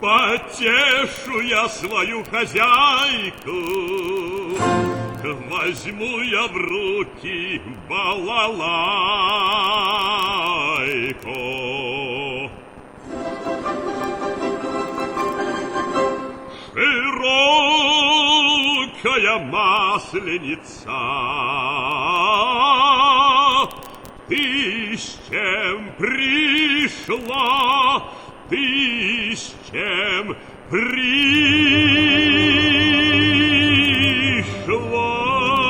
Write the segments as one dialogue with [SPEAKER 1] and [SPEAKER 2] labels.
[SPEAKER 1] потешу я свою хозяйку, возьму я в руки балалайку. Широкая масленица, ты с чем пришла, ты с чем пришла?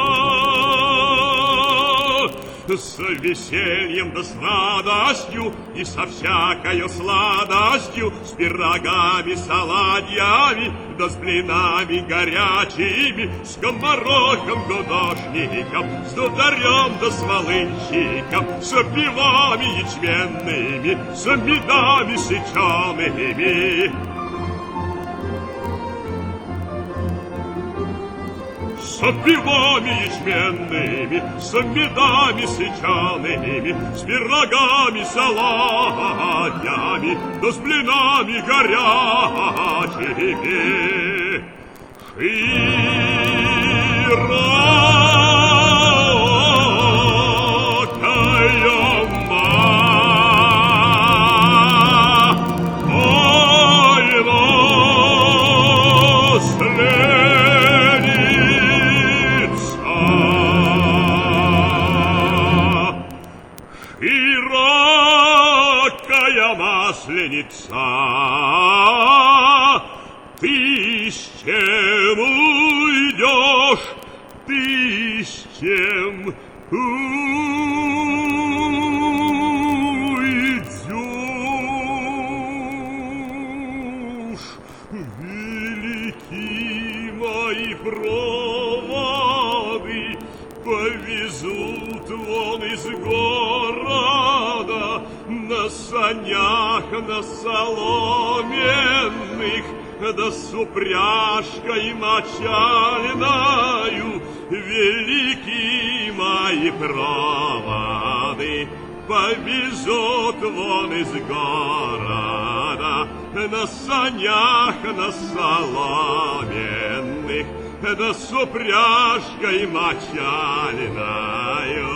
[SPEAKER 1] С весельем да с радостью и со всякою сладостью, с пирогами, с оладьями, да с блинами горячими, с скоморохом, гудошником, с дударем да с волынщиком, с пивами ячменными, с медами сечеными. С пивами ячменными, с медами сечеными, с пирогами, с оладьями, да с блинами горячими. Широкая масленица, ты с чем уйдешь, ты с чем уйдешь? Велики мои проводы повезут вон из города на санях, на соломенных, да с упряжкой мочальною. Велики мои проводы повезут вон из города на санях, на соломенных, да с упряжкой мочальною.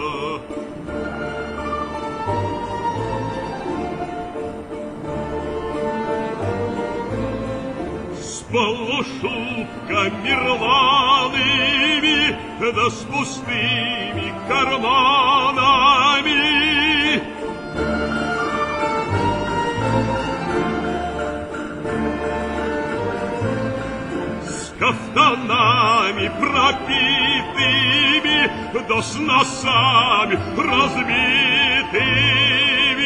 [SPEAKER 1] С полушубками рваными, да с пустыми карманами, с кафтанами пропитыми, да с носами разбитыми.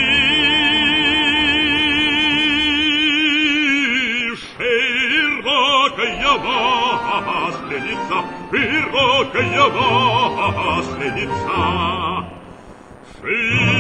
[SPEAKER 1] Широкая масленица, широкая масленица,